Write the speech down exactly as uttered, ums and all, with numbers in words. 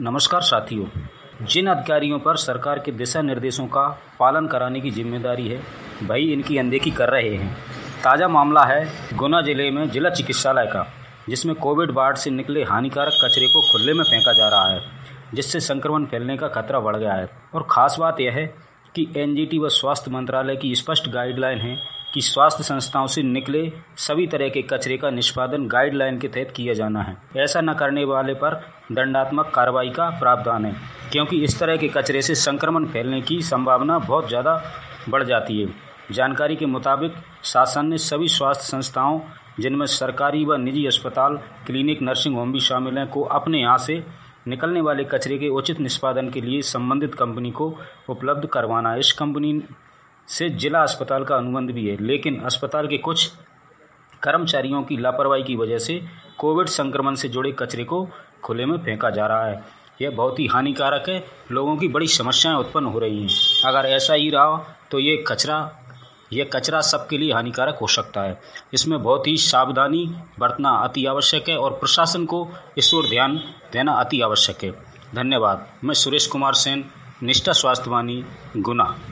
नमस्कार साथियों, जिन अधिकारियों पर सरकार के दिशा निर्देशों का पालन कराने की जिम्मेदारी है वही इनकी अनदेखी कर रहे हैं। ताज़ा मामला है गुना जिले में जिला चिकित्सालय का, जिसमें कोविड वार्ड से निकले हानिकारक कचरे को खुले में फेंका जा रहा है, जिससे संक्रमण फैलने का खतरा बढ़ गया है। और ख़ास बात यह है कि एन जी टी व स्वास्थ्य मंत्रालय की स्पष्ट गाइडलाइन है कि स्वास्थ्य संस्थाओं से निकले सभी तरह के कचरे का निष्पादन गाइडलाइन के तहत किया जाना है। ऐसा न करने वाले पर दंडात्मक कार्रवाई का प्रावधान है, क्योंकि इस तरह के कचरे से संक्रमण फैलने की संभावना बहुत ज़्यादा बढ़ जाती है। जानकारी के मुताबिक शासन ने सभी स्वास्थ्य संस्थाओं, जिनमें सरकारी व निजी अस्पताल, क्लिनिक, नर्सिंग होम भी शामिल हैं, को अपने यहाँ से निकलने वाले कचरे के उचित निष्पादन के लिए संबंधित कंपनी को उपलब्ध करवाना है। इस कंपनी से जिला अस्पताल का अनुबंध भी है, लेकिन अस्पताल के कुछ कर्मचारियों की लापरवाही की वजह से कोविड संक्रमण से जुड़े कचरे को खुले में फेंका जा रहा है। यह बहुत ही हानिकारक है, लोगों की बड़ी समस्याएं उत्पन्न हो रही हैं। अगर ऐसा ही रहा तो ये कचरा यह कचरा सबके लिए हानिकारक हो सकता है। इसमें बहुत ही सावधानी बरतना अति आवश्यक है और प्रशासन को इस ओर ध्यान देना अति आवश्यक है। धन्यवाद। मैं सुरेश कुमार सेन, निष्ठा स्वास्थ्यवाणी, गुना।